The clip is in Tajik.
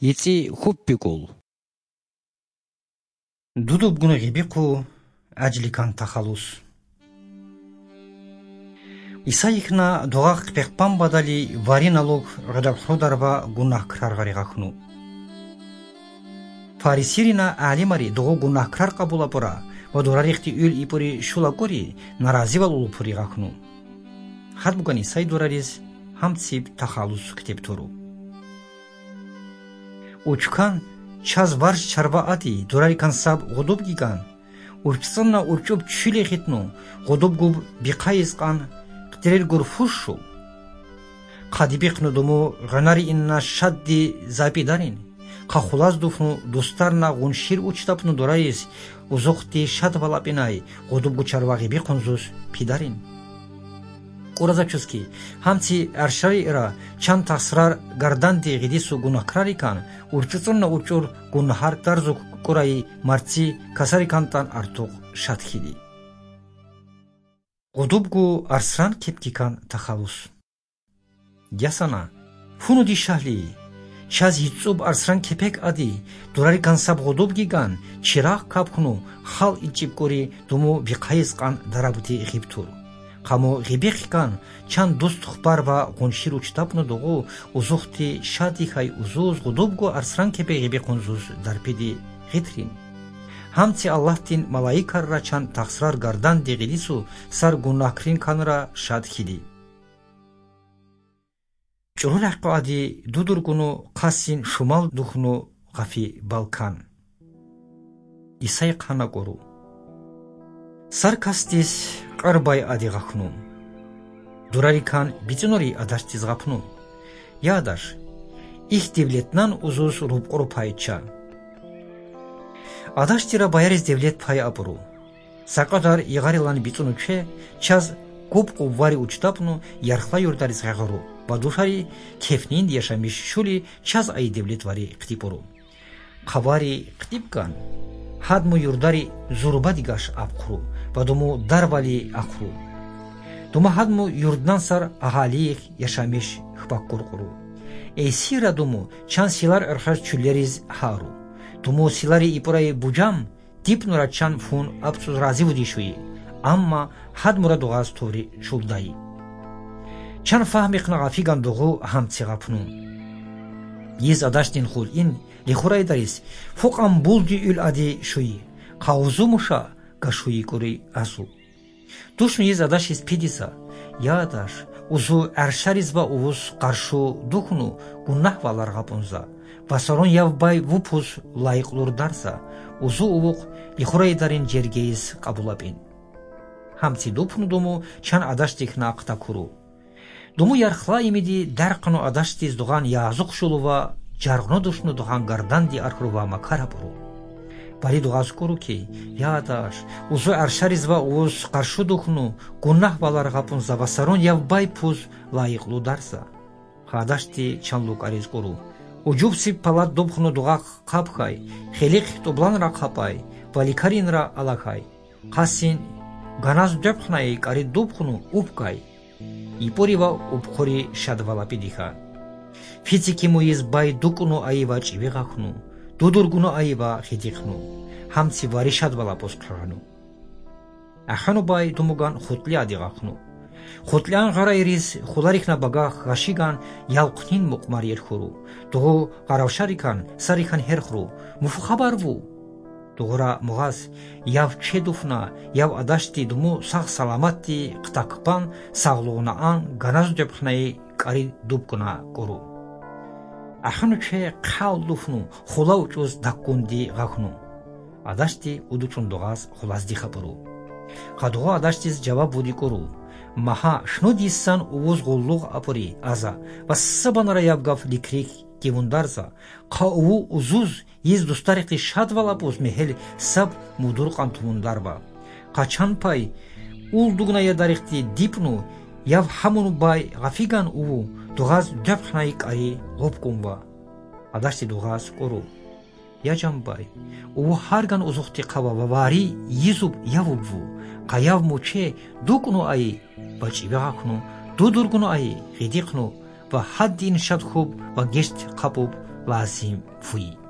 Ици хуппикул. Дудубгуну гибику аджликан тахалус. Исаихна дугах пехпан бадали вариналук гадабхударба гунахкрар гаригахну. Фарисирина алимари дугу гунахкрар кабулапура ва дурарихти ул ипури шулакури наразивалул пуригахну. Хадбуган Исай дурариз хамциб тахалус ктептуру. Учкан час варш чарбаати дурари кансаб гудуб гиган урчсанна урчуб чүле хитну гудуб губ биқайызған қтирер гурфушу қадибиқну дому ғанари инна шадди запидарин қахулаз дуфну достарна ғуншир учтапну дурариз узуқти шад валапинай гудуб гу чарвағи биқунзус пидарин Уразачуски, хамци аршари ира чанд тасрар гарданди гидису гунахкрарикан урчуцунна урчур гунахар тарзу кураи марци касарикантан артуq шадхиди. Гудубгу арсран кептикан тахалус. Ясана, фунуди шахли, чаз хитсуб арсран кепек ади, дурарикан саб гудуб гиган, чирах капхну, хал ичибкури думу биқайызқан дарабути гибтур. Каму гибихкан чанд дуст хбарва гуншир учтапну дугу узухти шадихай узуз гудубгу арсран кепе гибихунзуз дарпиди гитрин. Хамци Аллахтин малаикарра чанд тахсрар гардан дегилису сар гунахкрин канра шадхиди. Чурулахку ади дудургуну қасин шумал духну ғафи Балкан. Исай қана гору. Сар кастис Арбай адигахну. Дурарикан бицунори адаштиз гапну. Ядаш, их девлетнан узус рубқуру пайча. Адаштира баяриз девлет пай апуру. Сақадар игарилан бицунуче час губqu вари учтапну ярхла юрдариз гагуру. Бадушари кефнин яшамиш шули час ай девлет вари ктипуру. Қавари ктипкан хадму юрдари зурбадигаш апқуру. Бадуму дарвали ахру. Дума хадму юрднан сар ахалиих яшамиш хбаккуркуру. Эсира думу чан силар архаш чуллериз хару. Думу силари ипураи буджам дипнура чан фун абсуз рази будишуи. Амма хадмура дугаз тори шулдаи. Чан фахмиқна гафиган дугу хамци гапну. Yiz adaштин хул ин лихурай дарис фуқам булди ул ади шуи. Қаузумуша гашуи кури асу. Душну yiz адашис пидиса. Ядаш узу аршаризба увус қаршу духну гуннах валар гапунза. Басарон явбай вупус лайқлур дарса. Узу увуқ лихурай дарин жергейз қабулабин. Хамци дупну думу чан адаштихна ақта куру. Думу ярхла имиди дарқну адаштиз дуған язуқ шулува жарғну душну дуған гарданди архрува макара буру. Бари дуғаз куру ки, ядаш, узу аршаризва уз қаршу духну гуннах балар ғапунза басарон явбай пуз лайықлу дарса. Хадашти чанлук ариз куру. Уджубси палат дубхну дуғақ қапхай, хелиқ тубланра қапай, валикаринра алакай. Қасин ганаз дөпхнай кари дубхну упкай. Ипорива упхори шадвала пидиха. Фицики муиз бай дукну аива чивигахну. Дудургуну аива хидихну. Хамци вари шадвала поскрану. Ахану бай думуган хутли адигахну. Хутлян гарайриз хуларихна багах гашиган ялқнин муқмарир хуру. Дугу гаравшарикан сарикан херхру. Муфу хабарву. Дугура мугаз яв чедуфна яв адашти думу сақ саламатти қтақпан сағлуғна ан ганаз дөпхнаи кари дубкуна гору. Ахану че қал дуфну хула учуз даккунди ғахну. Адашти удучун дугаз хулазди хабуру. Қадуға адаштиз жаваб буди кору. Маха шну диссан увуз ғуллуғ апури аза ва сабанара явгав ликрик кивундарза қауву узуз yiz dustariqi shadvalapus mehel sab mudurqan tumundarba. Qachan pay uldugna yadariqti dipnu yav hamunu bay gafigan uvu duğaz döpxnayik ayı gopkumva. Adashti duğaz koru. Yajan bay uvu hargan uzuqti qava vavari yizub yavubvu. Qayav muçe duknu ayı baçivaqnu dudurgunu ayı gidiqnu va haddin shadkhub va gesht qapub ლასიმ ფუი